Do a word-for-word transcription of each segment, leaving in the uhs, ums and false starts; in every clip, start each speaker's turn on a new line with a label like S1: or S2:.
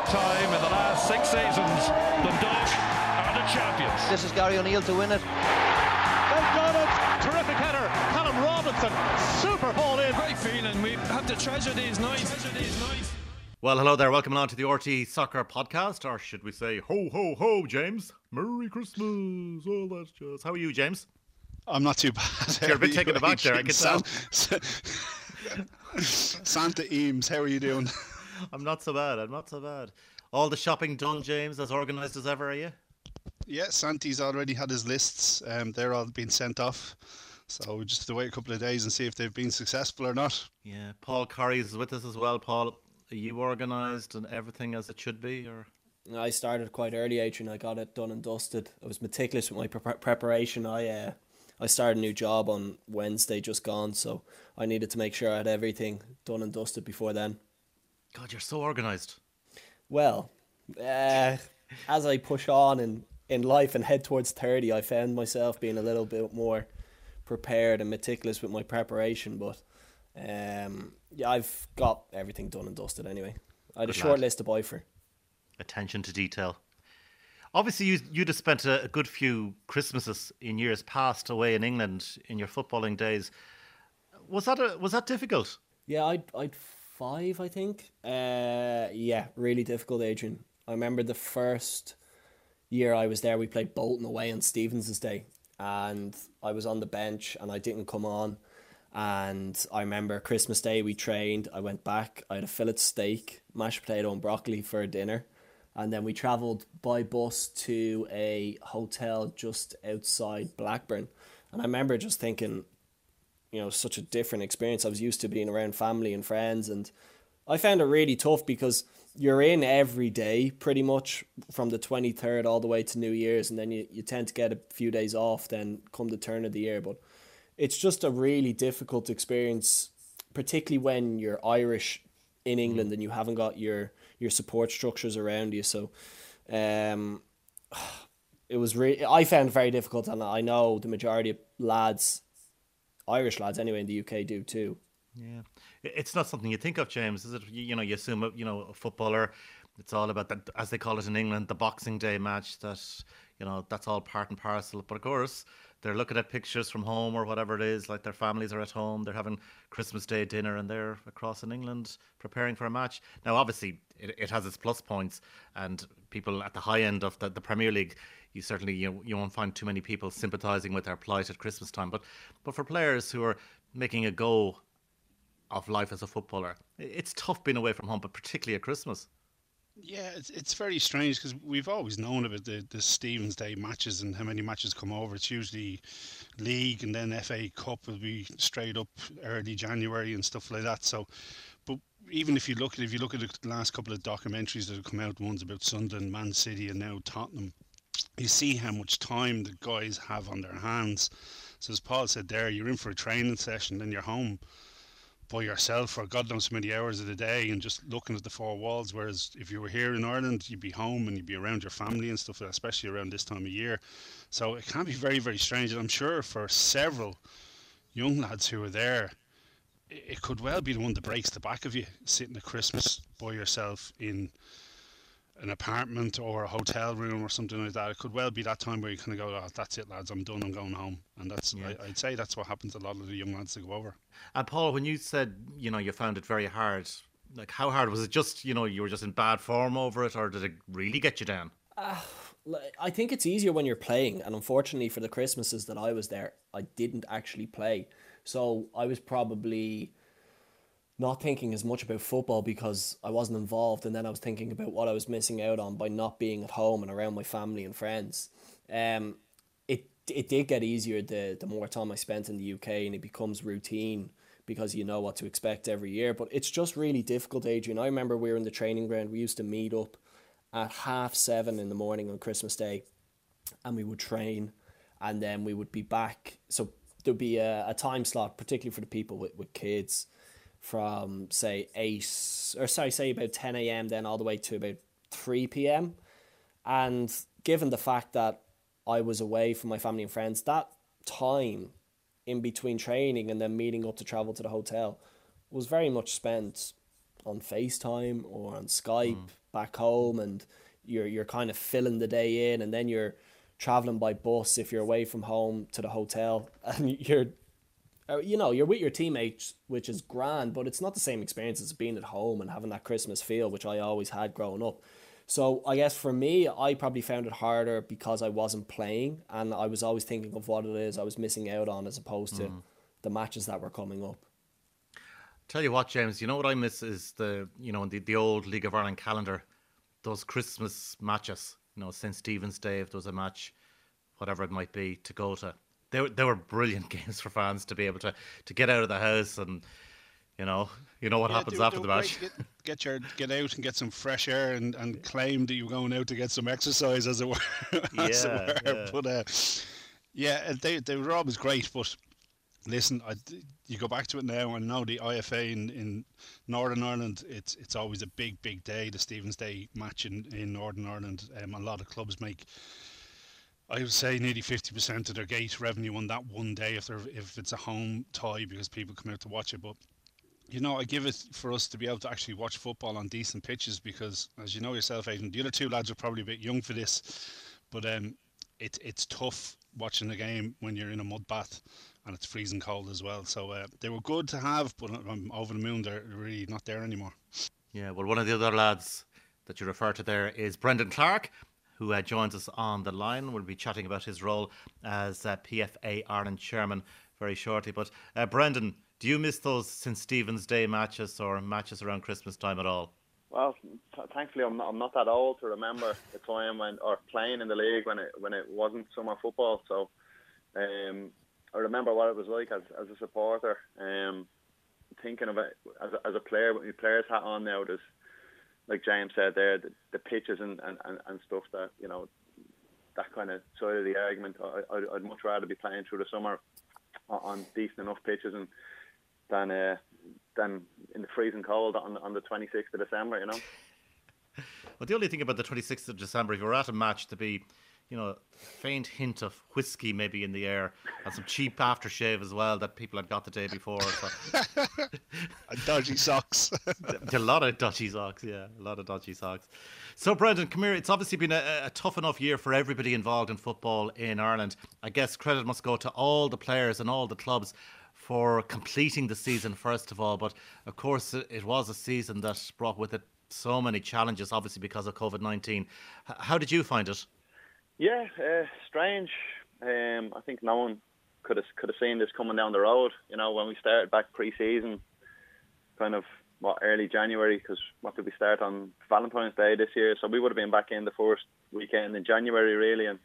S1: time in the last six seasons, Dundalk are the champions.
S2: This is Gary O'Neill to win it.
S3: They've done it! Terrific header, Callum Robinson, super ball in.
S1: Great feeling, we have to treasure these nights. Treasure these nights.
S4: Well, hello there. Welcome along to the R T Soccer Podcast, or should we say, ho, ho, ho, James. Merry Christmas, all that jazz. How are you, James?
S5: I'm not too bad.
S4: You're a bit taken aback there, I can tell.
S5: Santa Eames, how are you doing?
S4: I'm not so bad, I'm not so bad. All the shopping done, James, as organised as ever, are you?
S5: Yeah, Santi's already had his lists. Um, they're all being sent off. So we just have to wait a couple of days and see if they've been successful or not.
S4: Yeah, Paul Curry is with us as well. Paul, are you organised and everything as it should be, or...?
S6: I started quite early, Adrian. I got it done and dusted. I was meticulous with my pre- preparation. I uh, I started a new job on Wednesday, just gone, so I needed to make sure I had everything done and dusted before then.
S4: God, you're so organised.
S6: Well, uh, as I push on in, in life and head towards thirty, I found myself being a little bit more prepared and meticulous with my preparation, but um, yeah, I've got everything done and dusted anyway. I had
S4: Good
S6: a short
S4: lad.
S6: list to buy for.
S4: Attention to detail. Obviously, you, you'd have spent a, a good few Christmases in years past away in England in your footballing days. Was that a, was that difficult?
S6: Yeah, I'd, I'd five, I think. Uh, yeah, really difficult, Adrian. I remember the first year I was there, we played Bolton away on Stevens' Day, and I was on the bench and I didn't come on. And I remember Christmas Day we trained, I went back, I had a fillet steak, mashed potato and broccoli for dinner. And then we travelled by bus to a hotel just outside Blackburn. And I remember just thinking, you know, such a different experience. I was used to being around family and friends. And I found it really tough because you're in every day pretty much from the twenty-third all the way to New Year's. And then you, you tend to get a few days off then come the turn of the year. But it's just a really difficult experience, particularly when you're Irish in England and you haven't got your... your support structures around you. So um, it was really, I found it very difficult, and I know the majority of lads, Irish lads anyway in the U K do too.
S4: Yeah, it's not something you think of, James, is it? You, you know, you assume, you know, a footballer, it's all about that, as they call it in England, the Boxing Day match, that, you know, that's all part and parcel. But of course, they're looking at pictures from home or whatever it is, like their families are at home, they're having Christmas Day dinner and they're across in England preparing for a match. Now, obviously, it, it has its plus points, and people at the high end of the, the Premier League, you certainly you, you won't find too many people sympathising with their plight at Christmas time. But, but for players who are making a go of life as a footballer, it's tough being away from home, but particularly at Christmas.
S5: Yeah, it's it's very strange because we've always known about the, the Stevens Day matches and how many matches come over. It's usually League and then F A Cup will be straight up early January and stuff like that. So, but even if you look at if you look at the last couple of documentaries that have come out, ones about Sunderland, Man City, and now Tottenham, you see how much time the guys have on their hands. So as Paul said there, you're in for a training session, then you're home by yourself for God knows how many hours of the day and just looking at the four walls. Whereas if you were here in Ireland, you'd be home and you'd be around your family and stuff, especially around this time of year. So it can be very, very strange. And I'm sure for several young lads who are there, it could well be the one that breaks the back of you, sitting at Christmas by yourself in an apartment or a hotel room or something like that. It could well be that time where you kind of go, oh, that's it, lads, I'm done, I'm going home. And that's, yeah. I, I'd say that's what happens to a lot of the young lads that go over.
S4: And Paul, when you said, you know, you found it very hard, like how hard? Was it just, you know, you were just in bad form over it, or did it really get you down?
S6: Uh, I think it's easier when you're playing, and unfortunately for the Christmases that I was there, I didn't actually play. So I was probably not thinking as much about football because I wasn't involved, and then I was thinking about what I was missing out on by not being at home and around my family and friends. Um, it it did get easier the, the more time I spent in the U K, and it becomes routine because you know what to expect every year. But it's just really difficult, Adrian. I remember we were in the training ground. We used to meet up at half seven in the morning on Christmas Day, and we would train, and then we would be back. So there'd be a, a time slot, particularly for the people with, with kids, from say eight or sorry, say about ten a.m. then all the way to about three p.m. And given the fact that I was away from my family and friends, that time in between training and then meeting up to travel to the hotel was very much spent on FaceTime or on Skype mm. back home, and you're you're kind of filling the day in, and then you're traveling by bus if you're away from home to the hotel, and you're you know you're with your teammates, which is grand, but it's not the same experience as being at home and having that Christmas feel, which I always had growing up. So I guess for me, I probably found it harder because I wasn't playing, and I was always thinking of what it is I was missing out on as opposed to mm. the matches that were coming up.
S4: Tell you what, James, you know what I miss is the, you know, the, the old League of Ireland calendar, those Christmas matches, you know, Saint Stephen's Day, if there was a match, whatever it might be, to go to. They were, they were brilliant games for fans to be able to, to get out of the house and, you know, you know what yeah, happens do, after do the match.
S5: Get, get your get out and get some fresh air and, and claim that you're going out to get some exercise, as it were. as
S4: yeah,
S5: it were.
S4: yeah.
S5: But uh, yeah, they they were always great. But listen, I, you go back to it now, and now the I F A in, in Northern Ireland, it's it's always a big big day. The Stephen's Day match in, in Northern Ireland, um, a lot of clubs make, I would say, nearly fifty percent of their gate revenue on that one day if they're if it's a home tie, because people come out to watch it. But you know, I give it for us to be able to actually watch football on decent pitches, because, as you know yourself, Aidan, the other two lads are probably a bit young for this, but um, it, it's tough watching a game when you're in a mud bath and it's freezing cold as well. So uh, they were good to have, but I'm over the moon they're really not there anymore.
S4: Yeah, well, one of the other lads that you refer to there is Brendan Clark, who uh, joins us on the line. We'll be chatting about his role as uh, P F A Ireland chairman very shortly. But uh, Brendan, do you miss those Saint Stephen's Day matches or matches around Christmas time at all?
S2: Well, th- thankfully I'm not, I'm not that old to remember the time when, or playing in the league when it when it wasn't summer football. So um, I remember what it was like as as a supporter. Um, thinking of it as a, as a player, with my player's hat on now, there's, like James said there, the, the pitches and, and, and stuff that, you know, that kind of side of the argument. I, I'd, I'd much rather be playing through the summer on decent enough pitches and than uh, than in the freezing cold on on the twenty-sixth of December, you know.
S4: Well, the only thing about the twenty-sixth of December, if you're at a match, to be, you know, a faint hint of whiskey maybe in the air and some cheap aftershave as well that people had got the day before. So.
S5: And dodgy socks.
S4: A lot of dodgy socks, yeah, a lot of dodgy socks. So, Brendan, come here. It's obviously been a, a tough enough year for everybody involved in football in Ireland. I guess credit must go to all the players and all the clubs for completing the season, first of all. But, of course, it was a season that brought with it so many challenges, obviously because of COVID nineteen. How did you find it?
S2: Yeah, uh, strange. Um, I think no one could have could have seen this coming down the road. You know, when we started back pre-season, kind of what early January, because what did we start on Valentine's Day this year? So we would have been back in the first weekend in January, really, and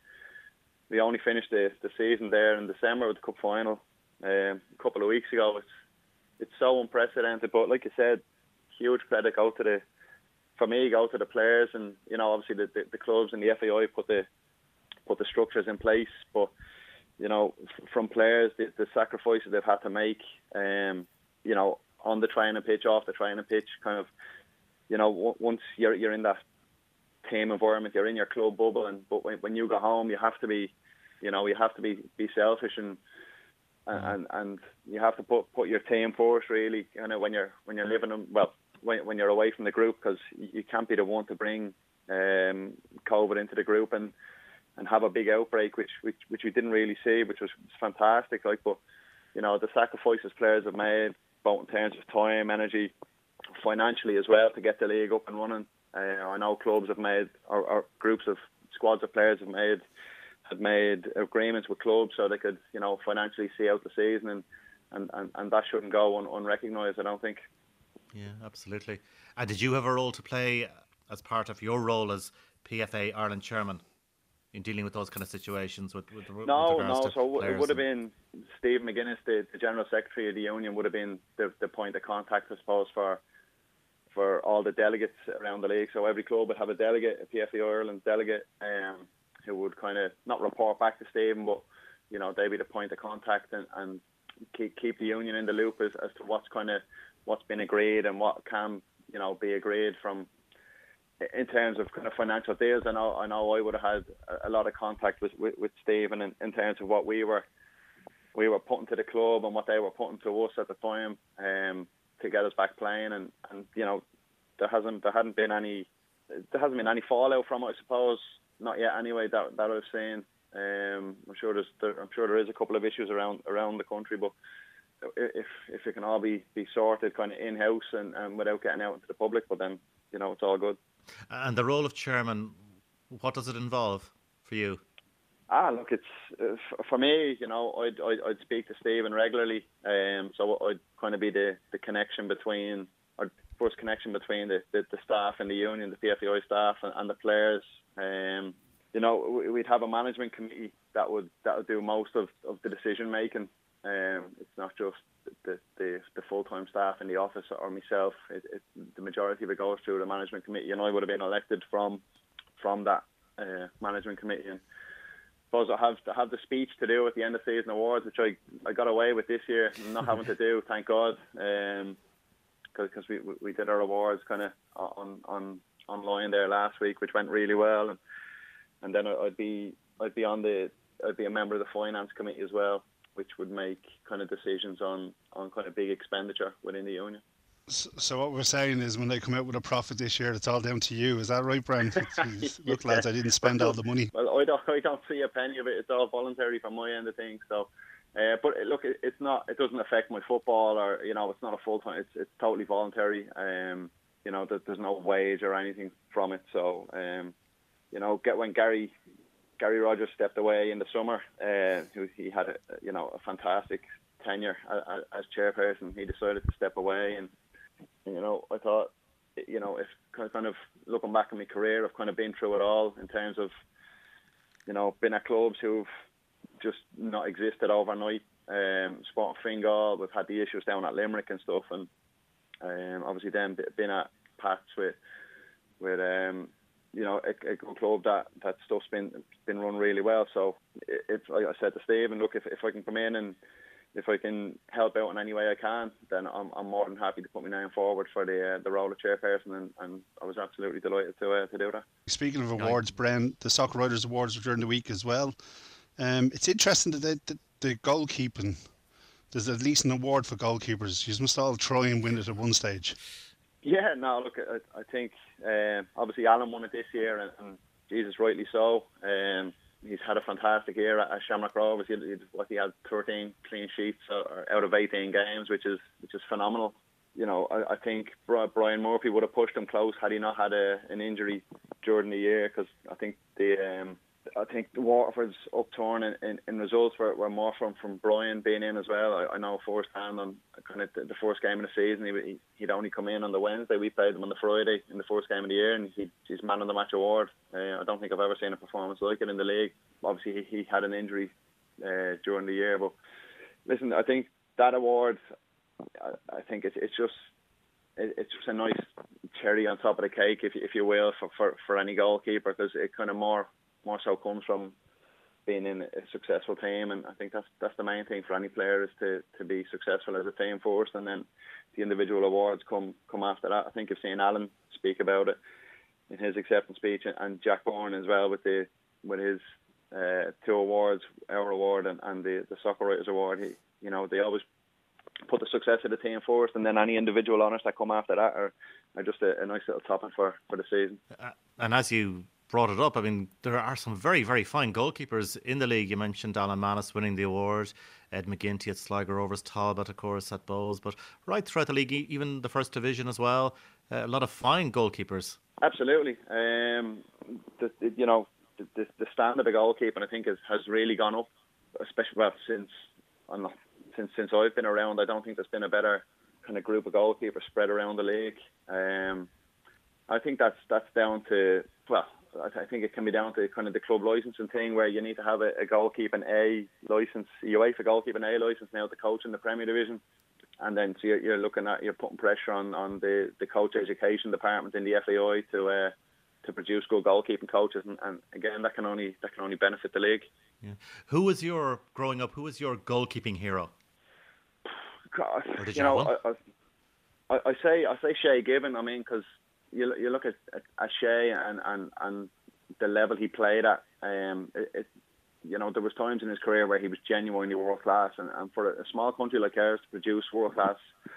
S2: we only finished the the season there in December with the cup final um, a couple of weeks ago. It's it's so unprecedented, but like you said, huge credit go to the for me go to the players, and you know, obviously the the, the clubs and the F A I put the put the structures in place, but you know, f- from players, the, the sacrifices they've had to make, um, you know, on the training pitch, off the training pitch, kind of, you know, w- once you're you're in that team environment, you're in your club bubble, and but when, when you go home, you have to be, you know, you have to be, be selfish and and, and and you have to put put your team first, really. You know, when you're when you're living in, well, when when you're away from the group, because you can't be the one to bring um, COVID into the group and. and have a big outbreak, which, which which we didn't really see, which was fantastic. Like, but you know, the sacrifices players have made, both in terms of time, energy, financially as well, to get the league up and running. Uh, I know clubs have made, or, or groups of squads of players have made, had made agreements with clubs so they could, you know, financially see out the season, and and, and, and that shouldn't go un, unrecognised, I don't think.
S4: Yeah, absolutely. And did you have a role to play as part of your role as P F A Ireland chairman in dealing with those kind of situations with, with, with
S2: no,
S4: regards
S2: no.
S4: to
S2: So it would have
S4: and...
S2: been Steve McGuinness, the, the general secretary of the union, would have been the, the point of contact, I suppose, for for all the delegates around the league. So every club would have a delegate, a P F A Ireland delegate, um, who would kind of not report back to Stephen, but you know, they'd be the point of contact and, and keep keep the union in the loop as, as to what's kind of what's been agreed and what can, you know, be agreed from. In terms of kind of financial deals, I know I know I would have had a lot of contact with with, with Stephen in, in terms of what we were we were putting to the club and what they were putting to us at the time, um, to get us back playing, and, and you know, there hasn't there hadn't been any there hasn't been any fallout from it, I suppose. Not yet, anyway. That that I've seen. Um, I'm sure there's there, I'm sure there is a couple of issues around around the country, but if if it can all be, be sorted kind of in house and, and without getting out into the public, but then you know it's all good.
S4: And the role of chairman, what does it involve for you?
S2: Ah, look, it's uh, for me. You know, I'd, I'd I'd speak to Stephen regularly, um, so I'd kind of be the, the connection between, or first connection between the, the, the staff in the union, the P F A I staff, and, and the players. Um, you know, we'd have a management committee that would that would do most of, of the decision making. Um, it's not just the the, the full time staff in the office or myself. It, it, the majority of it goes through the management committee, and I would have been elected from from that uh, management committee. And I suppose I have I have the speech to do at the end of season awards, which I, I got away with this year, not having to do, thank God, because um, we we did our awards kind of on on online there last week, which went really well, and and then I'd be I'd be on the I'd be a member of the finance committee as well, which would make kind of decisions on, on kind of big expenditure within the union.
S5: So what we're saying is, when they come out with a profit this year, it's all down to you. Is that right, Brian? Look, lads, I didn't spend all the money.
S2: Well, I don't, I don't see a penny of it. It's all voluntary from my end of things. So, uh, but look, it, it's not. It doesn't affect my football, or you know, it's not a full time. It's it's totally voluntary. Um, you know, there's no wage or anything from it. So, um, you know, get when Gary. Gary Rogers stepped away in the summer. Uh, he had a you know a fantastic tenure as, as chairperson. He decided to step away, and you know I thought you know if kind of looking back on my career, I've kind of been through it all in terms of you know been at clubs who've just not existed overnight. Um, Sport Fingal, we've had the issues down at Limerick and stuff, and um, obviously then been at Pats with with. Um, you know, a, a good club that, that stuff's been been run really well. So, if like I said to Steve, and look, if, if I can come in and if I can help out in any way I can, then I'm I'm more than happy to put my name forward for the uh, the role of chairperson, and, and I was absolutely delighted to uh, to do that.
S5: Speaking of awards, Bren, the Soccer Writers Awards were during the week as well. Um, it's interesting that the, the, the goalkeeping, there's at least an award for goalkeepers. You must all try and win it at one stage.
S2: Yeah, no, look, I, I think uh, obviously Alan won it this year, and, and Jesus, rightly so. Um, he's had a fantastic year at, at Shamrock Rovers. He, he, what, he had thirteen clean sheets out of eighteen games, which is which is phenomenal. You know, I, I think Brian Murphy would have pushed him close had he not had a, an injury during the year, because I think the um, I think the Waterford's upturn in, in, in results were, were more from, from Brian being in as well. I, I know firsthand on kind of the, the first game of the season, he, he'd only come in on the Wednesday. We played him on the Friday in the first game of the year, and he, he's man of the match award. Uh, I don't think I've ever seen a performance like it in the league. Obviously, he, he had an injury uh, during the year, but listen, I think that award, I, I think it's it's just it, it's just a nice cherry on top of the cake, if if you will, for for, for any goalkeeper, because it kind of more. more so comes from being in a successful team, and I think that's that's the main thing for any player, is to, to be successful as a team first, and then the individual awards come come after that. I think you've seen Alan speak about it in his acceptance speech, and Jack Bourne as well with the with his uh, two awards, our award and, and the, the Soccer Writers Award. He, you know, they always put the success of the team first, and then any individual honours that come after that are, are just a, a nice little topping for, for the season.
S4: Uh, and as you brought it up, I mean, there are some very, very fine goalkeepers in the league. You mentioned Alan Manus winning the award, Ed McGinty at Sligo Rovers, Talbot, of course, at Bowes, but right throughout the league, even the first division as well, uh, a lot of fine goalkeepers.
S2: Absolutely. Um, the, the, you know, the, the, the standard of goalkeeping, I think, has, has really gone up, especially well, since, I'm not, since since I've been around. I don't think there's been a better kind of group of goalkeepers spread around the league. Um, I think that's that's down to, well, I think it can be down to kind of the club licensing thing, where you need to have a, a goalkeeping A licence, UEFA goalkeeping A licence now to coach in the Premier Division, and then so you're, you're looking at you're putting pressure on, on the, the coach education department in the F A I to uh, to produce good goalkeeping coaches, and, and again that can only that can only benefit the league.
S4: Yeah. Who was your growing up? Who was your goalkeeping hero?
S2: God,
S4: or did
S2: you,
S4: you
S2: know,
S4: have one?
S2: I, I, I say I say Shay Gibbon. I mean, because you you look at, at, at Shay and, and, and the level he played at. Um, it, it you know there was times in his career where he was genuinely world class, and, and for a, a small country like ours to produce world class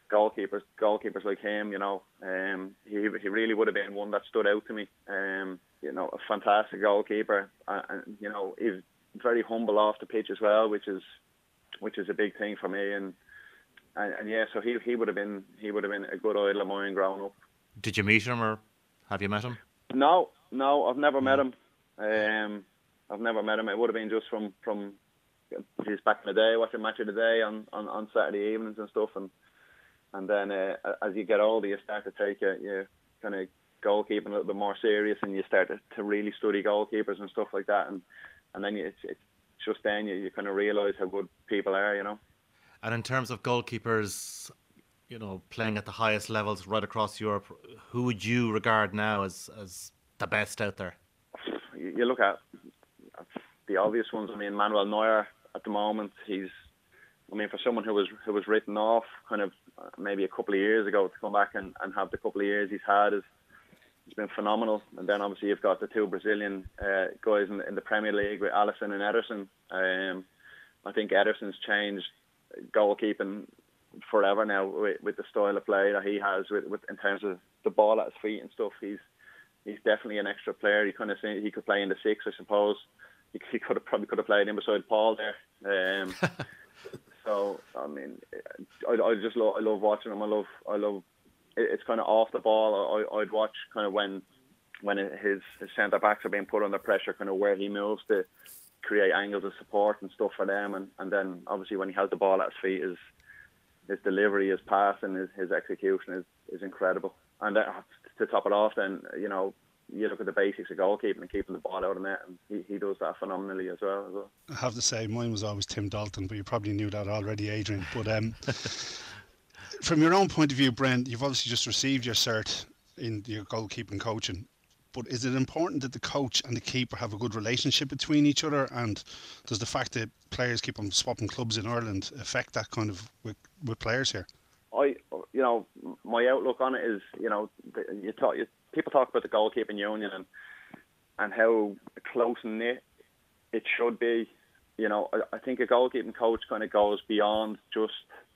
S2: goalkeepers, goalkeepers like him, you know, um, he he really would have been one that stood out to me. Um, you know, a fantastic goalkeeper, and, and you know, he's very humble off the pitch as well, which is which is a big thing for me. And and, and yeah, so he he would have been he would have been a good idol of mine growing up.
S4: Did you meet him, or have you met him?
S2: No, no, I've never met him. Um, I've never met him. It would have been just from from just back in the day, watching Match of the Day on, on, on Saturday evenings and stuff. And and then uh, as you get older, you start to take your, your kind of goalkeeping a little bit more serious, and you start to, to really study goalkeepers and stuff like that. And and then you, it's, it's just then you, you kind of realise how good people are, you know.
S4: And in terms of goalkeepers, you know, playing at the highest levels right across Europe, who would you regard now as, as the best out there?
S2: You, you look at the obvious ones. I mean, Manuel Neuer at the moment. He's, I mean, for someone who was who was written off kind of maybe a couple of years ago, to come back and, and have the couple of years he's had is it's been phenomenal. And then obviously you've got the two Brazilian uh, guys in, in the Premier League with Alisson and Ederson. Um, I think Ederson's changed goalkeeping forever now with, with the style of play that he has with, with in terms of the ball at his feet and stuff. He's he's definitely an extra player. He kind of he could play in the six, I suppose. He, he could have probably could have played in beside Paul there. Um, so I mean, I, I just love I love watching him. I love I love it, it's kind of off the ball. I, I'd watch kind of when when his his centre backs are being put under pressure, kind of where he moves to create angles of support and stuff for them. And, and then obviously when he has the ball at his feet, his his delivery, his pass, and his, his execution is, is incredible. And uh, to top it off, then you know. You look at the basics of goalkeeping and keeping the ball out of net, and he, he does that phenomenally as well, as well.
S5: I have to say, mine was always Tim Dalton, but you probably knew that already, Adrian. But um, from your own point of view, Brent, you've obviously just received your cert in your goalkeeping coaching. But is it important that the coach and the keeper have a good relationship between each other? And does the fact that players keep on swapping clubs in Ireland affect that kind of with, with players here?
S2: I, you know, my outlook on it is, you know, you talk, you, people talk about the goalkeeping union and and how close knit it should be. You know, I, I think a goalkeeping coach kind of goes beyond just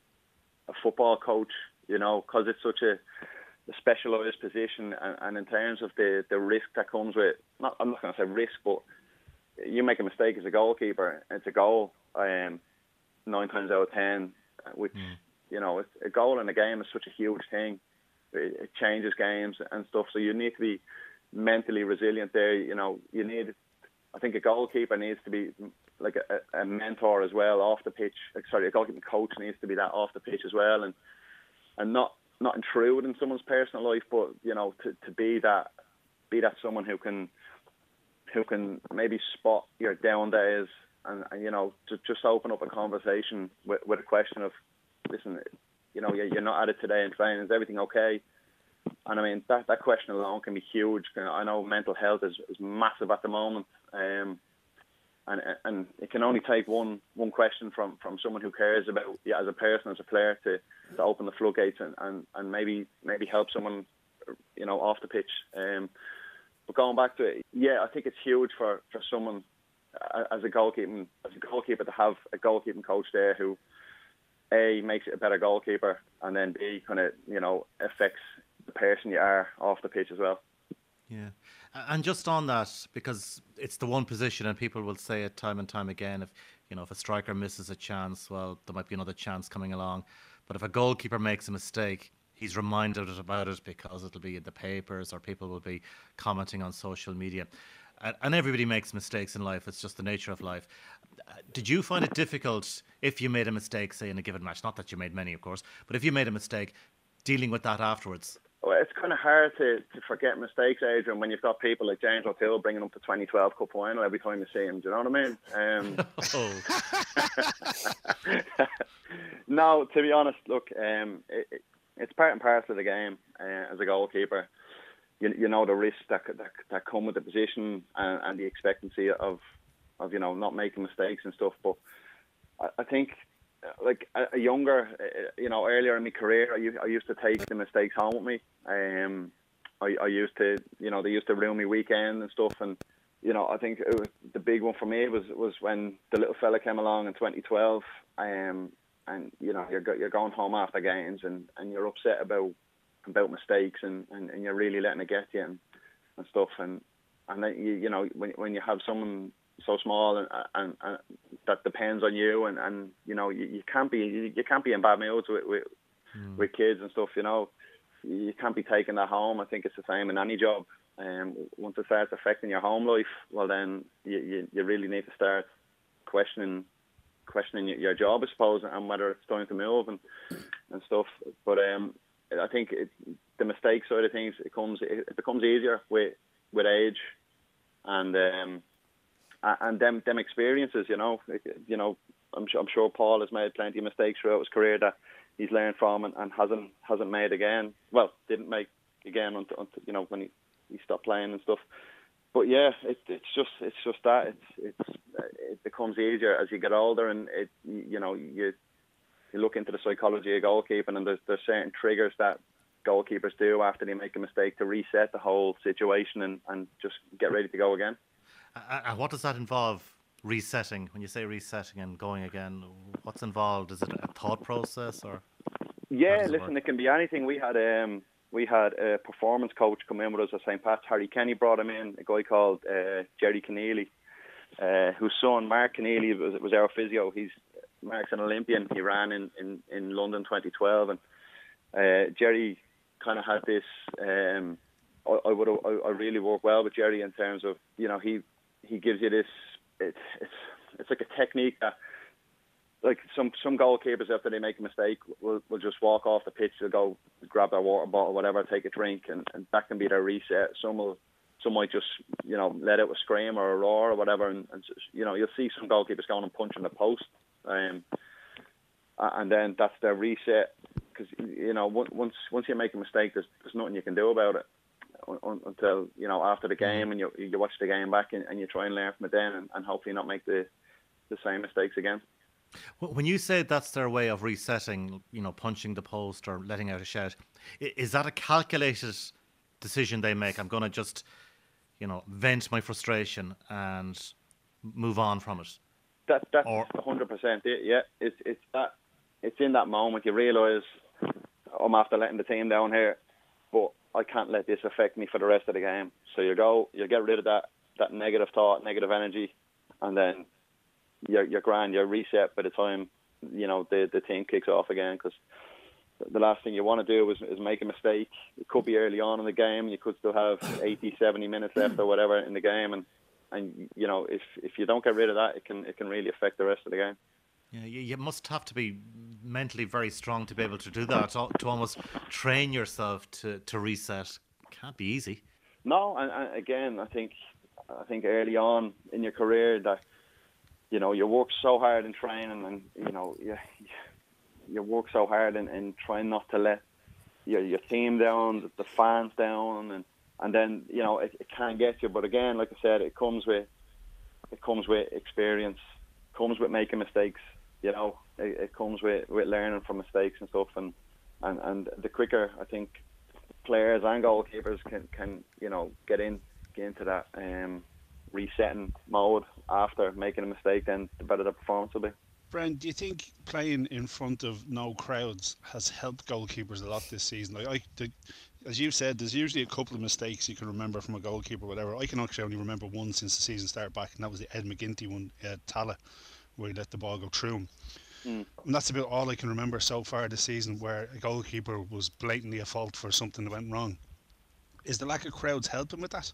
S2: a football coach. You know, because it's such a, a specialised position, and, and in terms of the, the risk that comes with, not I'm not going to say risk, but you make a mistake as a goalkeeper, it's a goal. Um, nine times out of ten, which. Mm. You know, it's, a goal in a game is such a huge thing. It, it changes games and stuff. So you need to be mentally resilient there. You know, you need. I think a goalkeeper needs to be like a, a mentor as well off the pitch. Like, sorry, a goalkeeping coach needs to be that off the pitch as well, and and not not intrude in someone's personal life, but you know, to, to be that be that someone who can who can maybe spot your down days and, and you know, to just open up a conversation with, with a question of. Listen, you know, you're not at it today in training. Is everything okay? And I mean, that, that question alone can be huge. I know mental health is, is massive at the moment, um, and and it can only take one one question from, from someone who cares about you as a person, as a player, to, to open the floodgates and, and, and maybe maybe help someone, you know, off the pitch. Um, but going back to it, yeah, I think it's huge for, for someone as a goalkeeping as a goalkeeper to have a goalkeeping coach there who. A, makes it a better goalkeeper, and then B, kind of, you know, affects the person you are off the pitch as well.
S4: Yeah. And just on that, because it's the one position, and people will say it time and time again, if, you know, if a striker misses a chance, well, there might be another chance coming along. But if a goalkeeper makes a mistake, he's reminded about it because it'll be in the papers or people will be commenting on social media. And everybody makes mistakes in life. It's just the nature of life. Did you find it difficult if you made a mistake, say, in a given match? Not that you made many, of course, but if you made a mistake, dealing with that afterwards?
S2: Well, it's kind of hard to, to forget mistakes, Adrian, when you've got people like James O'Toole bringing up the twenty twelve Cup final every time you see him. Do you know what I mean? Um, oh. No, to be honest, look, um, it, it, it's part and parcel of the game uh, as a goalkeeper. You, you know the risks that, that that come with the position and, and the expectancy of, of you know not making mistakes and stuff. But I, I think like a, a younger, you know, earlier in my career, I, I used to take the mistakes home with me. Um, I, I used to, you know, they used to ruin my weekend and stuff. And you know, I think it was, the big one for me was was when the little fella came along in twenty twelve. Um, and you know you're go, you're going home after games and, and you're upset about about mistakes and, and, and you're really letting it get you and, and stuff and and then you you know when when you have someone so small and, and, and that depends on you and, and you know you, you can't be you, you can't be in bad moods with with, mm. with kids and stuff, you know you can't be taking that home. I think it's the same in any job. Um, once it starts affecting your home life, well then you, you, you really need to start questioning questioning your job, I suppose, and whether it's time to move and and stuff. But um, I think it, the mistake side of things it comes it becomes easier with with age and um, and them them experiences. You know, you know, I'm sure, I'm sure Paul has made plenty of mistakes throughout his career that he's learned from and, and hasn't hasn't made again. Well, didn't make again until, until you know when he, he stopped playing and stuff. But yeah, it, it's just it's just that it's it's it becomes easier as you get older, and it you know you you look into the psychology of goalkeeping, and there's there's certain triggers that goalkeepers do after they make a mistake to reset the whole situation and, and just get ready to go again.
S4: And what does that involve? Resetting. When you say resetting and going again, what's involved? Is it a thought process or?
S2: Yeah, listen, it, it can be anything. We had um we had a performance coach come in with us at Saint Pat's. Harry Kenny brought him in. A guy called uh, Jerry Keneally, uh, whose son Mark Keneally was was our physio. He's Mark's an Olympian. He ran in, in, in London twenty twelve, and uh, Jerry kind of had this. Um, I, I would I, I really work well with Jerry in terms of you know he he gives you this. It's it's it's like a technique that, like some some goalkeepers after they make a mistake will will just walk off the pitch, they'll go grab their water bottle, whatever, take a drink, and, and that can be their reset. Some will some might just you know let out a scream or a roar or whatever, and, and you know you'll see some goalkeepers going and punching the post, um, and then that's their reset because you know once once you make a mistake, there's there's nothing you can do about it. Until you know after the game and you you watch the game back and, and you try and learn from it then and, and hopefully not make the the same mistakes again.
S4: When you say that's their way of resetting, you know, punching the post or letting out a shout, is that a calculated decision they make? I'm going to just, you know, vent my frustration and move on from it.
S2: That that's one hundred percent it. Yeah, it's it's that it's in that moment you realise I'm after letting the team down here, but I can't let this affect me for the rest of the game. So you go, you get rid of that, that negative thought, negative energy, and then you're, you're grand, you're reset by the time, you know, the, the team kicks off again. Because the last thing you want to do is, is make a mistake. It could be early on in the game. You could still have eighty, seventy minutes left or whatever in the game. And, and you know, if, if you don't get rid of that, it can it can really affect the rest of the game.
S4: Yeah, you, you must have to be mentally very strong to be able to do that, to, to almost train yourself to, to reset. Can't be easy.
S2: No, and, and again, I think I think early on in your career that, you know, you work so hard in training and, you know, you, you work so hard in, in trying not to let your, your team down, the fans down, and, and then, you know, it, it can get you. But again, like I said, it comes with it comes with experience, comes with making mistakes. You know, it, it comes with, with learning from mistakes and stuff, and, and, and the quicker I think players and goalkeepers can, can you know get in get into that um, resetting mode after making a mistake, then the better the performance will be.
S5: Bren, do you think playing in front of no crowds has helped goalkeepers a lot this season? Like, I, the, as you said, there's usually a couple of mistakes you can remember from a goalkeeper, whatever. I can actually only remember one since the season started back, and that was the Ed McGinty one at Tala, where he let the ball go through him. Mm. And that's about all I can remember so far this season where a goalkeeper was blatantly at fault for something that went wrong. Is the lack of crowds helping with that?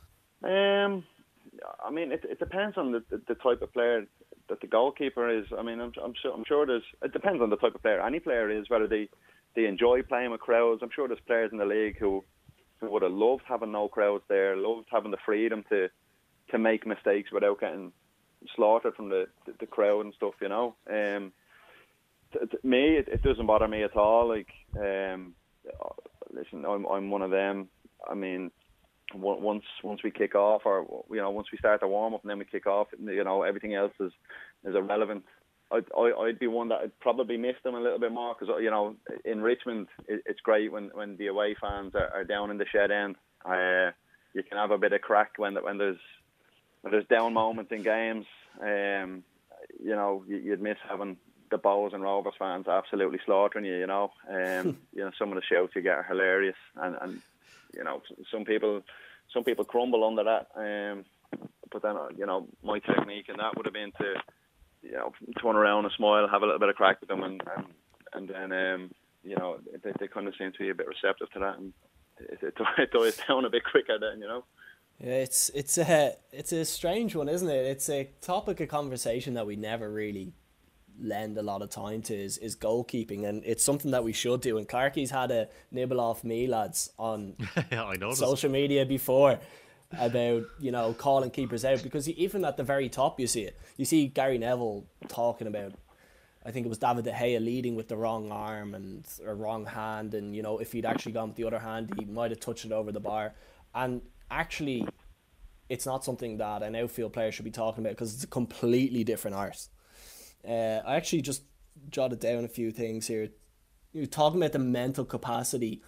S2: Um, I mean, it, it depends on the, the, the type of player that the goalkeeper is. I mean, I'm, I'm sure I'm sure there's. It depends on the type of player any player is, whether they, they enjoy playing with crowds. I'm sure there's players in the league who, who would have loved having no crowds there, loved having the freedom to, to make mistakes without getting slaughtered from the, the, the crowd and stuff, you know. Um, t- t- me, it, it doesn't bother me at all. Like, um, listen, I'm I'm one of them. I mean, once once we kick off, or you know, once we start the warm up and then we kick off, you know, everything else is is irrelevant. I'd I, I'd be one that I'd probably miss them a little bit more because you know, in Richmond, it, it's great when, when the away fans are, are down in the shed end. Uh, you can have a bit of crack when when there's when there's down moments in games. Um, you know, you'd miss having the Bows and Rovers fans absolutely slaughtering you. You know, um, you know some of the shouts you get are hilarious, and, and you know some people some people crumble under that. Um, but then uh, you know my technique and that would have been to you know turn around and smile, have a little bit of crack with them, and and, and then um, you know they, they kind of seem to be a bit receptive to that, and it, it, it dies down a bit quicker then, you know.
S6: Yeah, it's it's a it's a strange one, isn't it? It's a topic of conversation that we never really lend a lot of time to is, is goalkeeping, and it's something that we should do. And Clarky's had a nibble off me, lads, on
S4: yeah, I noticed.
S6: social media before about, you know, calling keepers out, because even at the very top you see it. You see Gary Neville talking about, I think it was David De Gea leading with the wrong arm and or wrong hand, and you know if he'd actually gone with the other hand he might have touched it over the bar. And actually, it's not something that an outfield player should be talking about, because it's a completely different art. Uh, I actually just jotted down a few things here. You're talking about the mental capacity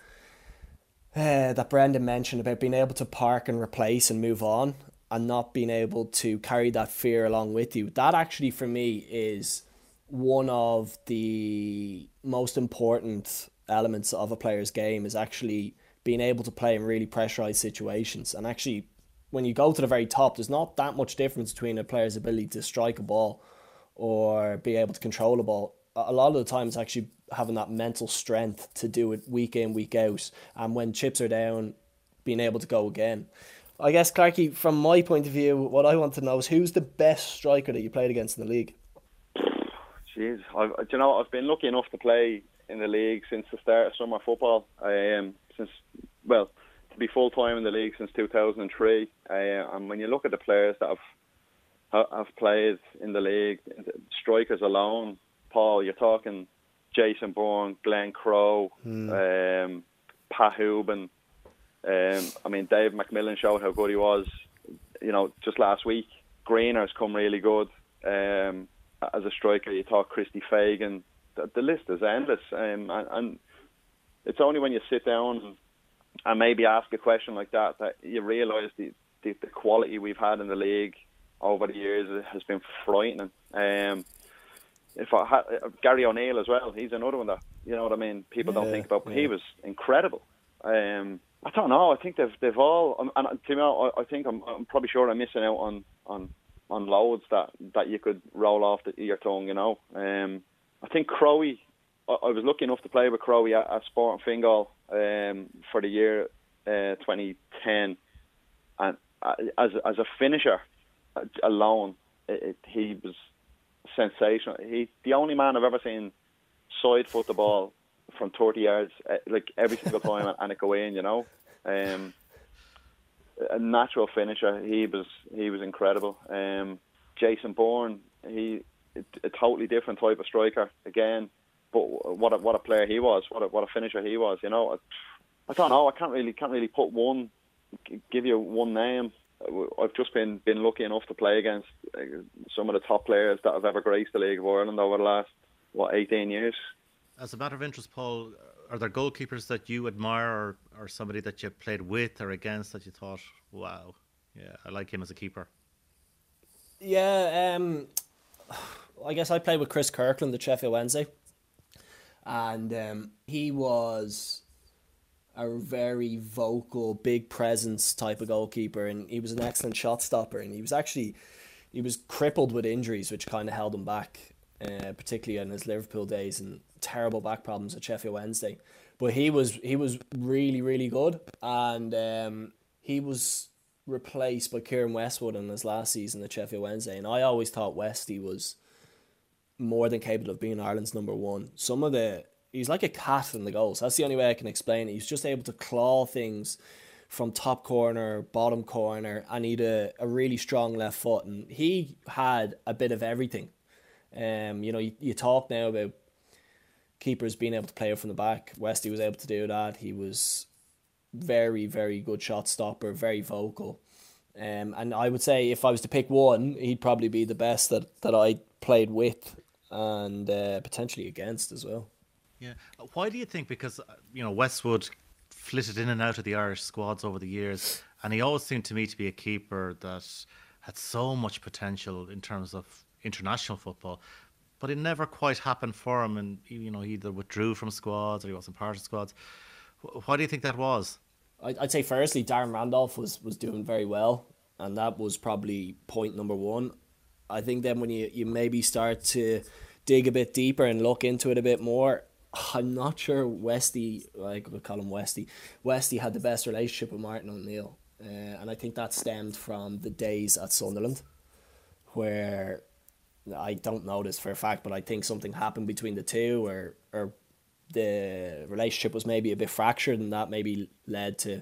S6: uh, that Brendan mentioned about being able to park and replace and move on, and not being able to carry that fear along with you. That actually, for me, is one of the most important elements of a player's game, is actually being able to play in really pressurized situations. And actually, when you go to the very top, there's not that much difference between a player's ability to strike a ball or be able to control a ball. A lot of the time, it's actually having that mental strength to do it week in, week out. And when chips are down, being able to go again. I guess, Clarky, from my point of view, what I want to know is who's the best striker that you played against in the league?
S2: Jeez, I've, do you know, I've been lucky enough to play in the league since the start of summer football. I um, since well, to be full time in the league since two thousand three. Uh, and when you look at the players that have have played in the league, strikers alone, Paul, you're talking Jason Bourne, Glenn Crowe, mm. um, Pat Houben. Um, I mean, Dave McMillan showed how good he was. You know, just last week, Greener's come really good. Um, as a striker, you talk Christy Fagan. The, the list is endless, um, and, and it's only when you sit down and maybe ask a question like that that you realise the, the the quality we've had in the league over the years has been frightening. Um, if I had, Gary O'Neill as well, he's another one that, you know what I mean, people yeah, don't think about, but yeah. he was incredible. Um, I don't know. I think they've they've all, and to me, I, I think I'm I'm probably sure I'm missing out on on. on loads that, that you could roll off the, your tongue, you know. Um, I think Crowey, I, I was lucky enough to play with Crowey at, at Sporting Fingal um, for the year uh, twenty ten, and uh, as as a finisher uh, alone, it, it, he was sensational. He the only man I've ever seen side foot the ball from thirty yards, uh, like every single time, and it go in, you know. Um, A natural finisher, he was he was incredible. Um, Jason Bourne, he a totally different type of striker again, but what a, what a player he was, what a, what a finisher he was. You know, I, I don't know. I can't really can't really put one, give you one name. I've just been been lucky enough to play against some of the top players that have ever graced the League of Ireland over the last what eighteen years.
S4: As a matter of interest, Paul, are there goalkeepers that you admire, or, or somebody that you played with or against that you thought, wow, yeah, I like him as a keeper?
S6: Yeah, um, I guess I played with Chris Kirkland at Sheffield Wednesday, and um, he was a very vocal, big presence type of goalkeeper, and he was an excellent shot stopper, and he was actually, he was crippled with injuries, which kind of held him back, uh, particularly in his Liverpool days, and terrible back problems at Sheffield Wednesday. But he was he was really, really good, and um, he was replaced by Kieran Westwood in his last season at Sheffield Wednesday, and I always thought Westy was more than capable of being Ireland's number one. Some of the he's like a cat in the goals. That's the only way I can explain it. He's just able to claw things from top corner, bottom corner, and he'd a, a really strong left foot, and he had a bit of everything. Um, you know, you, you talk now about keepers being able to play out from the back. Westy was able to do that. He was very, very good shot stopper, very vocal. Um, and I would say if I was to pick one, he'd probably be the best that, that I played with and uh, potentially against as well.
S4: Yeah. Why do you think? Because, you know, Westwood flitted in and out of the Irish squads over the years, and he always seemed to me to be a keeper that had so much potential in terms of international football. but it never quite happened for him, and you know he either withdrew from squads or he wasn't part of squads. Why do you think that was?
S6: I'd say firstly, Darren Randolph was, was doing very well, and that was probably point number one. I think then when you, you maybe start to dig a bit deeper and look into it a bit more, I'm not sure Westy, I would call him Westy, Westy had the best relationship with Martin O'Neill. Uh, and I think that stemmed from the days at Sunderland, where I don't know this for a fact, but I think something happened between the two, or or the relationship was maybe a bit fractured, and that maybe led to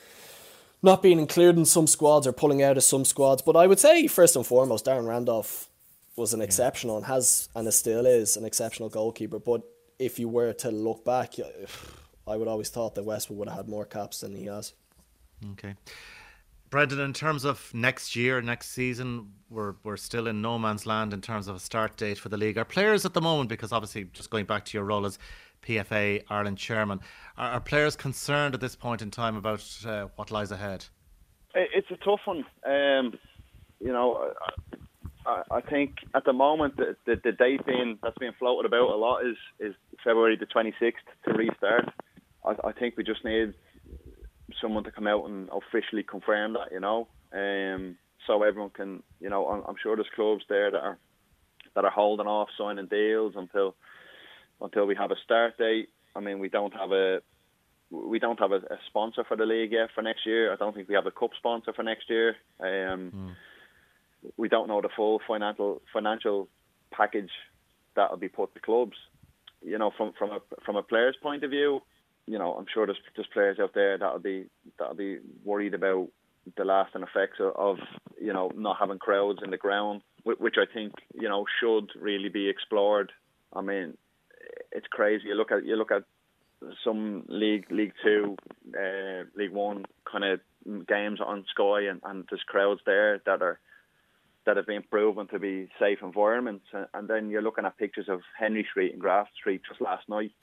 S6: not being included in some squads or pulling out of some squads. But I would say, first and foremost, Darren Randolph was an yeah. exceptional and has and still is an exceptional goalkeeper. But if you were to look back, I would always thought that Westwood would have had more caps than he has.
S4: Okay. Brendan, in terms of next year, next season, we're we're still in no man's land in terms of a start date for the league. Our players at the moment, because obviously just going back to your role as P F A Ireland chairman, are, are players concerned at this point in time about uh, what lies ahead?
S2: It's a tough one. Um, you know, I, I think at the moment the, the, the date being that's being floated about a lot is, is February the twenty-sixth to restart. I, I think we just need someone to come out and officially confirm that, you know, um, so everyone can, you know, I'm, I'm sure there's clubs there that are that are holding off signing deals until until we have a start date. I mean, we don't have a we don't have a, a sponsor for the league yet for next year. I don't think we have a cup sponsor for next year. Um, mm. We don't know the full financial financial package that will be put to clubs. You know, from from a from a player's point of view, you know, I'm sure there's there's players out there that'll be that'll be worried about the lasting effects of, of you know not having crowds in the ground, which I think you know should really be explored. I mean, it's crazy. You look at you look at some league League Two, uh, League One kind of games on Sky, and, and there's crowds there that are that have been proven to be safe environments. And, and then you're looking at pictures of Henry Street and Graft Street just last night.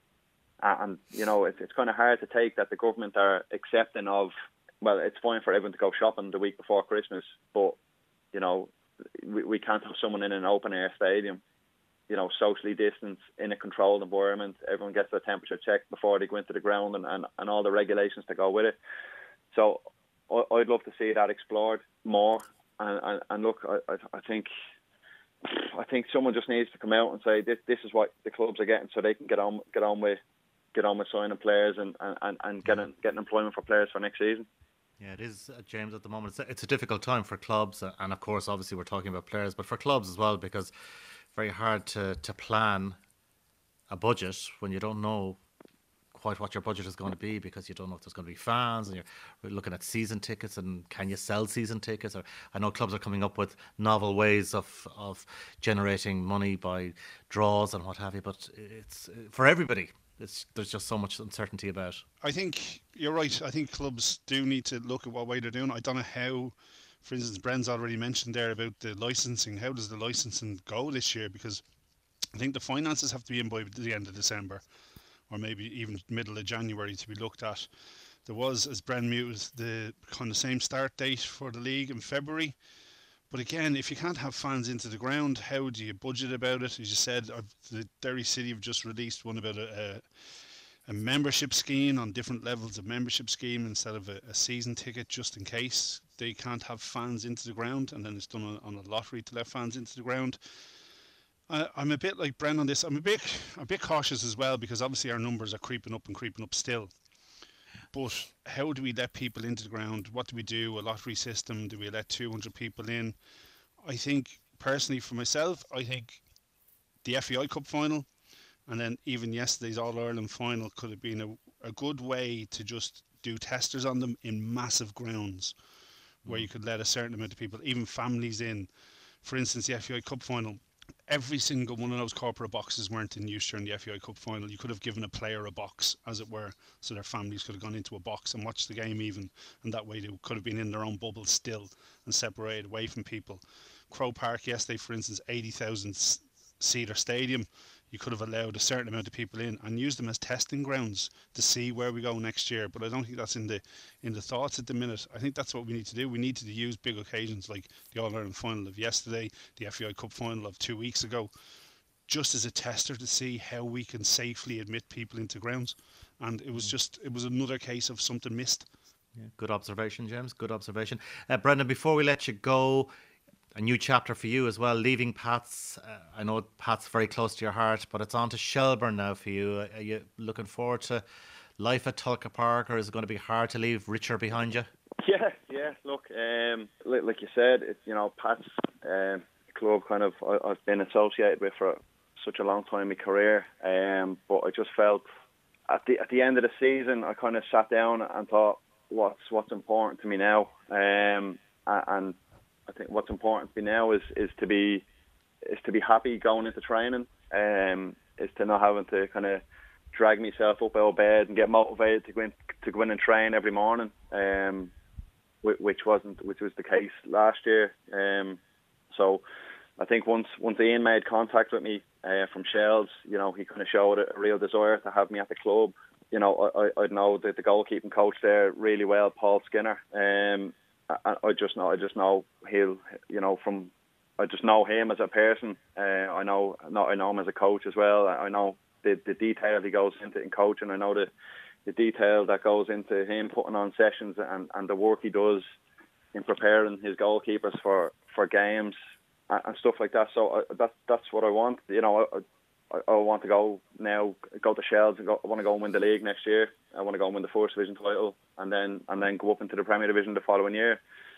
S2: And, you know, it's, it's kind of hard to take that the government are accepting of, well, it's fine for everyone to go shopping the week before Christmas, but, you know, we, we can't have someone in an open-air stadium, you know, socially distanced, in a controlled environment. Everyone gets their temperature checked before they go into the ground, and, and, and all the regulations that go with it. So I, I'd love to see that explored more. And, and, and look, I, I, I think... I think someone just needs to come out and say this. This is what the clubs are getting, so they can get on, get on with, get on with signing players and and and getting getting employment for players for next season.
S4: Yeah, it is, uh, James. At the moment, it's a, it's a difficult time for clubs, uh, and of course, obviously, we're talking about players, but for clubs as well, because very hard to to plan a budget when you don't know quite what your budget is going to be, because you don't know if there's going to be fans, and you're looking at season tickets, and can you sell season tickets? Or I know clubs are coming up with novel ways of of generating money by draws and what have you, but it's for everybody. It's, there's just so much uncertainty about.
S5: I think you're right. I think clubs do need to look at what way they're doing. I don't know how, for instance, Bren's already mentioned there about the licensing. How does the licensing go this year? Because I think the finances have to be in by the end of December, or maybe even middle of January to be looked at. There was, as Bren muted, the kind of same start date for the league in February. But again, if you can't have fans into the ground, how do you budget about it? As you said, I've, the Derry City have just released one about a, a, a membership scheme, on different levels of membership scheme, instead of a, a season ticket, just in case they can't have fans into the ground. And then it's done on, on a lottery to let fans into the ground. I, I'm a bit like Bren on this. I'm a bit, a bit cautious as well, because obviously our numbers are creeping up and creeping up still. But how do we let people into the ground? What do we do? A lottery system? Do we let two hundred people in? I think, personally for myself, I think the F A I Cup final, and then even yesterday's All-Ireland final, could have been a, a good way to just do testers on them in massive grounds, where you could let a certain amount of people, even families in. For instance, the F A I Cup final, every single one of those corporate boxes weren't in use during the F A I Cup final. You could have given a player a box, as it were, so their families could have gone into a box and watched the game even, and that way they could have been in their own bubble still and separated away from people. Crow Park yesterday, for instance, eighty thousand seater stadium. You could have allowed a certain amount of people in and used them as testing grounds to see where we go next year. But I don't think that's in the in the thoughts at the minute. I think that's what we need to do. We need to use big occasions like the All-Ireland final of yesterday, the F A I Cup final of two weeks ago, just as a tester to see how we can safely admit people into grounds. And it was just, it was another case of something missed.
S4: Yeah, good observation, James. Good observation. Uh, Brendan, before we let you go, a new chapter for you as well, leaving Pats. Uh, I know Pats very close to your heart, but it's on to Shelbourne now for you. Are you looking forward to life at Tulka Park, or is it going to be hard to leave Richard behind you?
S2: Yeah, yeah. Look, um, like, like you said, it's, you know, Pats um, club kind of I, I've been associated with for such a long time in my career, um, but I just felt at the at the end of the season, I kind of sat down and thought, what's what's important to me now, um, and I think what's important to me now is, is to be is to be happy going into training, um, is to not having to kind of drag myself up out of bed and get motivated to go in to go in and train every morning, um, which wasn't which was the case last year. Um, so I think once once Ian made contact with me uh, from Shells, you know, he kind of showed a real desire to have me at the club. You know, I I know the, the goalkeeping coach there really well, Paul Skinner. Um, I, I just know I just know he'll you know from I just know him as a person. Uh, I know not I know him as a coach as well. I know the the detail he goes into in coaching. I know the the detail that goes into him putting on sessions and, and the work he does in preparing his goalkeepers for, for games and, and stuff like that. So I, that's that's what I want. You know, I, I, I want to go now, go to Shells and go, I want to go and win the league next year. I want to go and win the First Division title and then and then go up into the Premier Division the following year.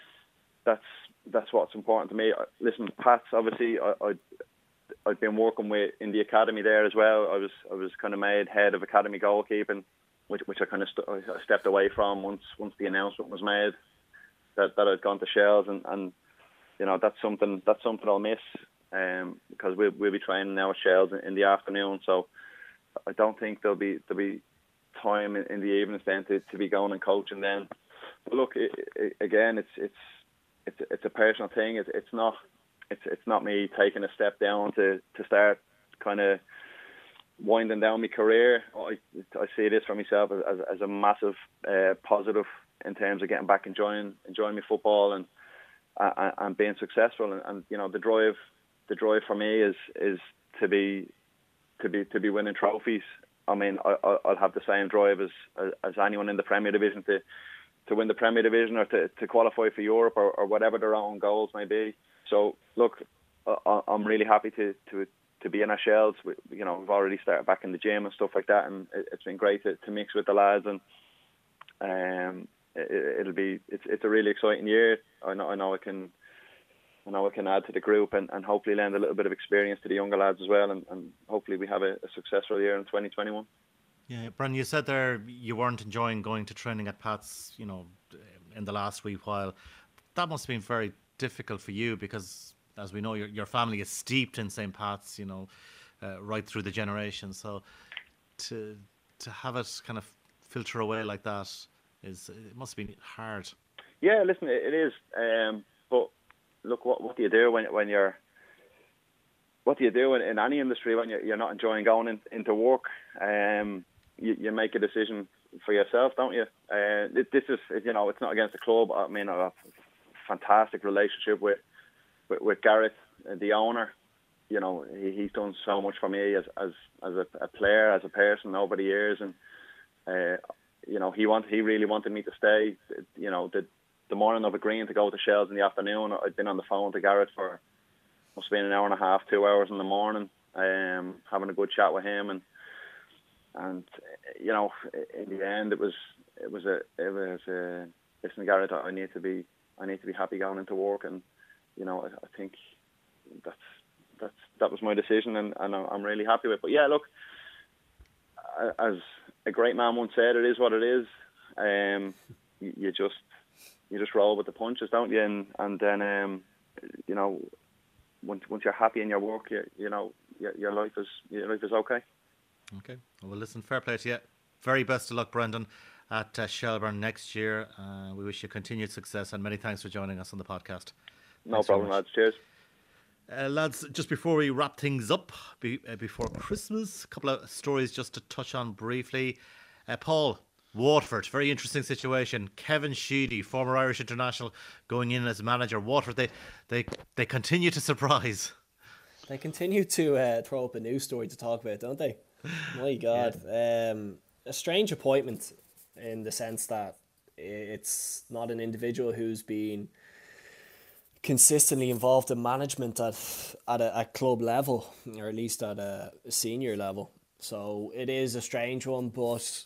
S2: That's that's what's important to me. Listen, Pats, obviously, I, I I've been working with in the academy there as well. I was I was kind of made head of academy goalkeeping, which which I kind of st- I stepped away from once once the announcement was made that, that I'd gone to Shells, and, and you know that's something that's something I'll miss, um, because we'll we'll be training now at Shells in, in the afternoon. So I don't think there'll be there'll be time in, in the evenings then to, to be going and coaching then. But look, it, it, again, it's it's it's it's a personal thing. It's it's not. It's it's not me taking a step down to, to start kind of winding down my career. I, I see this for myself as, as a massive uh, positive in terms of getting back enjoying enjoying my football and uh, and being successful. And, and you know the drive the drive for me is is to be to be to be winning trophies. I mean I, I'll have the same drive as as anyone in the Premier Division to to win the Premier Division or to, to qualify for Europe or, or whatever their own goals may be. So look, I'm really happy to, to, to be in our Shells. We, you know, we've already started back in the gym and stuff like that, and it's been great to, to mix with the lads. And um, it, it'll be it's it's a really exciting year. I know I know I can I know I can add to the group and, and hopefully lend a little bit of experience to the younger lads as well. And, and hopefully we have a, a successful year in twenty twenty-one.
S4: Yeah, Brendan, you said there you weren't enjoying going to training at Pats, you know, in the last wee while. That must have been very difficult for you because, as we know, your your family is steeped in Saint Pat's, you know, uh, right through the generations. So to to have it kind of filter away like that is it must have been hard.
S2: Yeah, listen, it is. Um, but look, what what do you do when when you're what do you do in, in any industry when you're, you're not enjoying going in, into work? Um, you, you make a decision for yourself, don't you? Uh, this is, you know, it's not against the club. I mean, I have a fantastic relationship with with, with Gareth, the owner. You know, he, he's done so much for me as as as a, a player, as a person over the years, and uh, you know, he want he really wanted me to stay. You know, the the morning of agreeing to go to Shells in the afternoon, I'd been on the phone to Gareth for must have been an hour and a half, two hours in the morning, um, having a good chat with him, and and you know, in the end, it was it was a it was a listen, Gareth, I need to be I need to be happy going into work, and you know, I, I think that's that's that was my decision, and, and I'm really happy with it. But yeah, look, as a great man once said, it is what it is. Um, you, you just you just roll with the punches, don't you? And and then um, you know, once once you're happy in your work, you you know, your, your life is your life is okay.
S4: Okay. Well, listen, fair play to you. Very best of luck, Brendan, at uh, Shelbourne next year. Uh, we wish you continued success, and many thanks for joining us on the podcast.
S2: No
S4: Thanks
S2: problem, lads. Cheers.
S4: Uh, lads, just before we wrap things up, be, uh, before Christmas, a couple of stories just to touch on briefly. Uh, Paul, Waterford, very interesting situation. Kevin Sheedy, former Irish international, going in as manager. Waterford, they they, they continue to surprise.
S6: They continue to uh, throw up a news story to talk about, don't they? My God. Yeah. Um, a strange appointment in the sense that it's not an individual who's been consistently involved in management at at a at club level, or at least at a senior level. So it is a strange one, but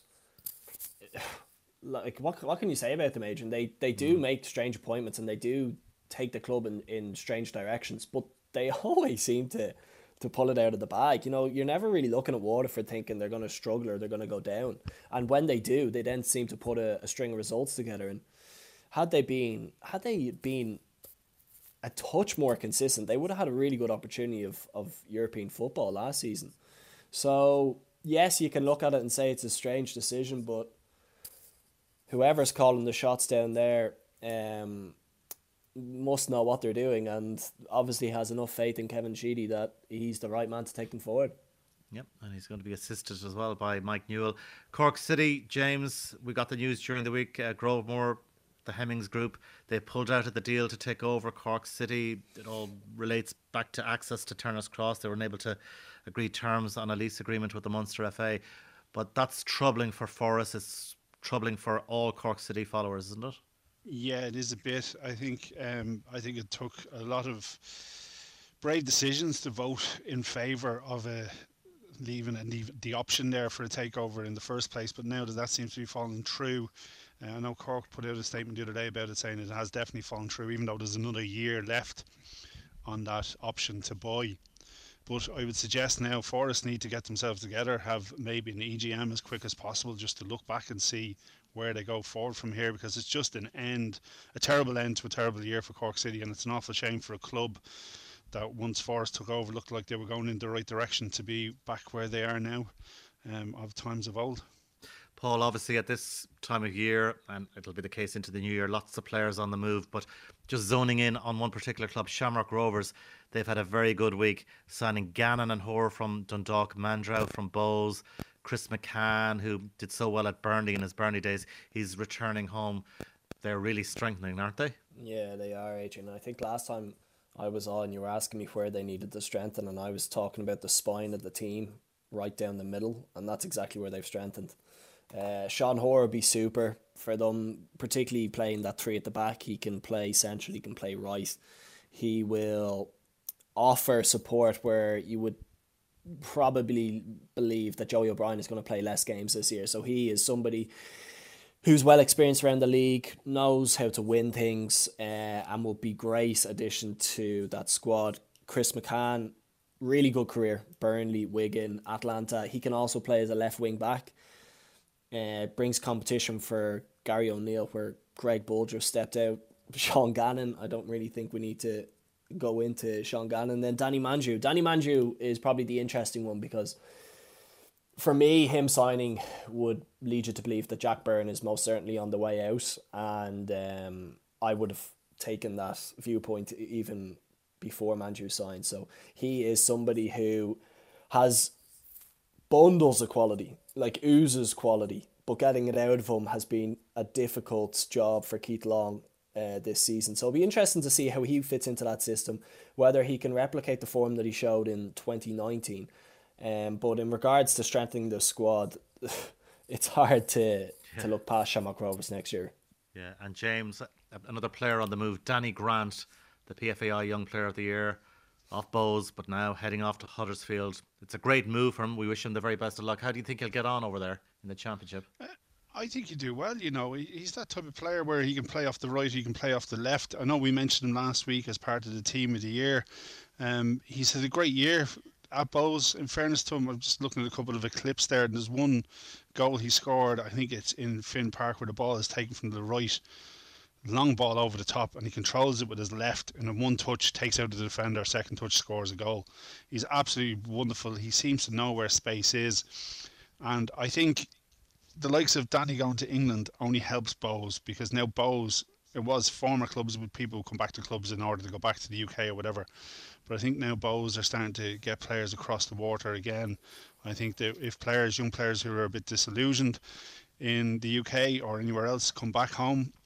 S6: like what what can you say about them, Adrian? They they do mm. make strange appointments and they do take the club in, in strange directions, but they always seem to to pull it out of the bag. You know, you're never really looking at Waterford thinking they're going to struggle or they're going to go down. And when they do, they then seem to put a, a string of results together. And had they been had they been a touch more consistent, they would have had a really good opportunity of, of European football last season. So, yes, you can look at it and say it's a strange decision, but whoever's calling the shots down there um, must know what they're doing and obviously has enough faith in Kevin Sheedy that he's the right man to take them forward.
S4: Yep, and he's going to be assisted as well by Mike Newell. Cork City, James, we got the news during the week, uh, Grovemore, the Hemmings group, they pulled out of the deal to take over Cork City. It all relates back to access to Turner's Cross. They were unable to agree terms on a lease agreement with the Munster F A. But that's troubling for Forest. It's troubling for all Cork City followers, isn't it?
S5: Yeah, it is a bit. I think um, I think it took a lot of brave decisions to vote in favour of a leaving and the, the option there for a takeover in the first place. But now that that seems to be falling through, Uh, I know Cork put out a statement the other day about it saying it has definitely fallen through, even though there's another year left on that option to buy. But I would suggest now Forest need to get themselves together, have maybe an E G M as quick as possible just to look back and see where they go forward from here, because it's just an end, a terrible end to a terrible year for Cork City, and it's an awful shame for a club that once Forest took over looked like they were going in the right direction to be back where they are now, um, of times of old.
S4: Paul, obviously at this time of year, and it'll be the case into the new year, lots of players on the move, but just zoning in on one particular club, Shamrock Rovers, they've had a very good week, signing Gannon and Hoare from Dundalk, Mandrau from Bowes, Chris McCann, who did so well at Burnley in his Burnley days, he's returning home. They're really strengthening, aren't they?
S6: Yeah, they are, Adrian. I think last time I was on, you were asking me where they needed to strengthen, and I was talking about the spine of the team right down the middle, and that's exactly where they've strengthened. Uh, Sean Hoare would be super for them, particularly playing that three at the back. He can play central, he can play right. He will offer support where you would probably believe that Joey O'Brien is going to play less games this year. So he is somebody who's well experienced around the league, knows how to win things, uh, and will be great addition to that squad. Chris McCann, really good career, Burnley, Wigan, Atlanta. He can also play as a left wing back. Uh, brings competition for Gary O'Neill, where Greg Bulger stepped out. Sean Gannon, I don't really think we need to go into Sean Gannon. Then Danny Manju. Danny Manju is probably the interesting one, because for me, him signing would lead you to believe that Jack Byrne is most certainly on the way out, and um, I would have taken that viewpoint even before Manju signed. So he is somebody who has bundles of quality, like oozes quality, but getting it out of him has been a difficult job for Keith Long uh, this season. So it'll be interesting to see how he fits into that system, whether he can replicate the form that he showed in twenty nineteen. Um, but in regards to strengthening the squad, it's hard to, yeah. to look past Shamrock Rovers next year.
S4: Yeah, and James, another player on the move, Danny Grant, the P F A I Young Player of the Year, off Bowes, but now heading off to Huddersfield. It's a great move for him. We wish him the very best of luck. How do you think he'll get on over there in the Championship?
S5: Uh, I think he'll do well. You know, he's that type of player where he can play off the right, he can play off the left. I know we mentioned him last week as part of the Team of the Year. Um, he's had a great year at Bowes. In fairness to him, I'm just looking at a couple of eclipses there, and there's one goal he scored, I think it's in Finn Park, where the ball is taken from the right, long ball over the top, and he controls it with his left, and in one touch takes out the defender, second touch scores a goal. He's absolutely wonderful. He seems to know where space is, and I think the likes of Danny going to England only helps Bowes, because now Bowes, it was former clubs with people who come back to clubs in order to go back to the U K or whatever, but I think now Bowes are starting to get players across the water again. I think that if players, young players who are a bit disillusioned in the U K or anywhere else, come back home,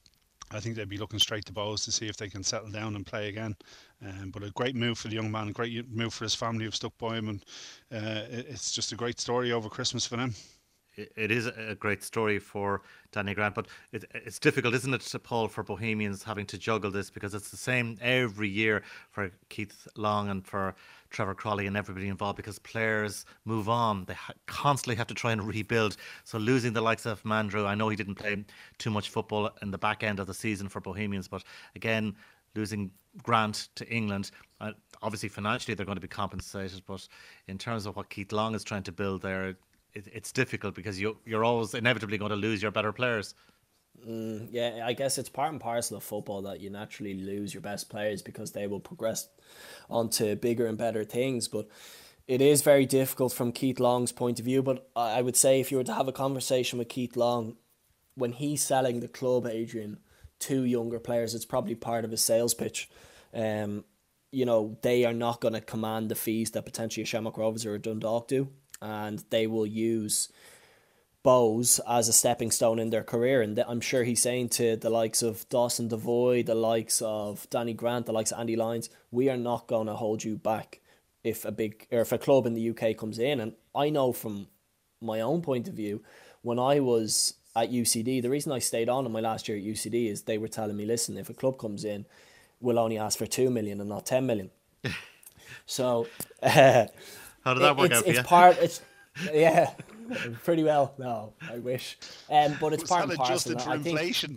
S5: I think they'd be looking straight to Bowes to see if they can settle down and play again. Um, but a great move for the young man, a great move for his family who've stuck by him, and uh, it's just a great story over Christmas for them.
S4: It is a great story for Danny Grant, but it, it's difficult, isn't it, Paul, for Bohemians having to juggle this, because it's the same every year for Keith Long and for Trevor Crawley and everybody involved, because players move on. They ha- constantly have to try and rebuild. So losing the likes of Mandrew, I know he didn't play too much football in the back end of the season for Bohemians, but again, losing Grant to England, uh, obviously financially they're going to be compensated, but in terms of what Keith Long is trying to build there, it's difficult because you, you're always inevitably going to lose your better players.
S6: Mm, yeah, I guess it's part and parcel of football that you naturally lose your best players because they will progress onto bigger and better things. But it is very difficult from Keith Long's point of view. But I would say if you were to have a conversation with Keith Long, when he's selling the club, Adrian, to younger players, it's probably part of his sales pitch. Um, you know, they are not going to command the fees that potentially a Shamrock Rovers or a Dundalk do. And they will use Bowes as a stepping stone in their career. And I'm sure he's saying to the likes of Dawson Devoy, the likes of Danny Grant, the likes of Andy Lyons, we are not going to hold you back if a big or if a club in the U K comes in. And I know from my own point of view, when I was at U C D, the reason I stayed on in my last year at U C D is they were telling me, listen, if a club comes in, we'll only ask for two million and not ten million. So... Uh,
S4: How did that work
S6: it's,
S4: out for
S6: it's
S4: you?
S6: Part, it's, yeah, pretty well. No, I wish. Um, but it's
S5: Was
S6: part
S5: that
S6: and parcel.
S5: adjusted for
S6: I think
S5: inflation?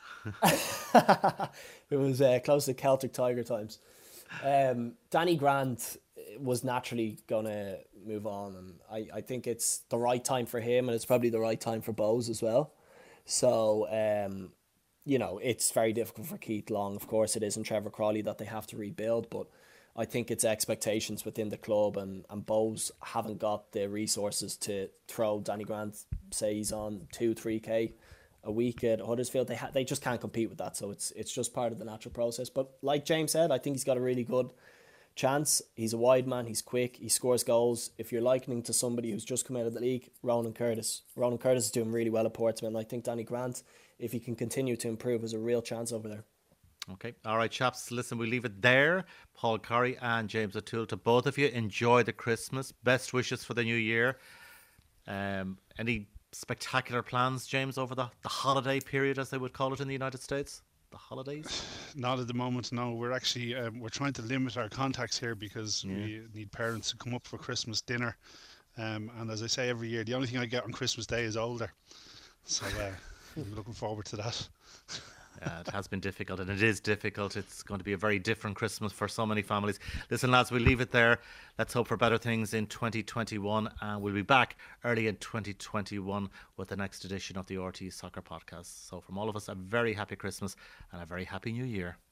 S6: it was uh, close to Celtic Tiger times. Um, Danny Grant was naturally going to move on, and I, I think it's the right time for him, and it's probably the right time for Bowes as well. So, um, you know, it's very difficult for Keith Long. Of course it is, and Trevor Crawley that they have to rebuild, but I think it's expectations within the club, and, and Bowes haven't got the resources to throw Danny Grant, say he's on two, three K a week at Huddersfield. They ha- they just can't compete with that. So it's it's just part of the natural process. But like James said, I think he's got a really good chance. He's a wide man. He's quick. He scores goals. If you're likening to somebody who's just come out of the league, Ronan Curtis. Ronan Curtis is doing really well at Portsmouth. And I think Danny Grant, if he can continue to improve, has a real chance over there.
S4: Okay. All right, chaps. Listen, we leave it there. Paul Curry and James O'Toole, to both of you, enjoy the Christmas. Best wishes for the new year. Um, any spectacular plans, James, over the, the holiday period, as they would call it in the United States? The holidays?
S5: Not at the moment, no. We're actually um, we're trying to limit our contacts here because
S4: Yeah.
S5: we need parents to come up for Christmas dinner. Um, and as I say every year, the only thing I get on Christmas Day is older. So uh, I'm looking forward to that.
S4: Yeah, it has been difficult, and it is difficult. It's going to be a very different Christmas for so many families. Listen, lads, we'll leave it there. Let's hope for better things in twenty twenty-one, and we'll be back early in twenty twenty-one with the next edition of the R T Soccer Podcast. So from all of us, a very happy Christmas and a very happy New Year.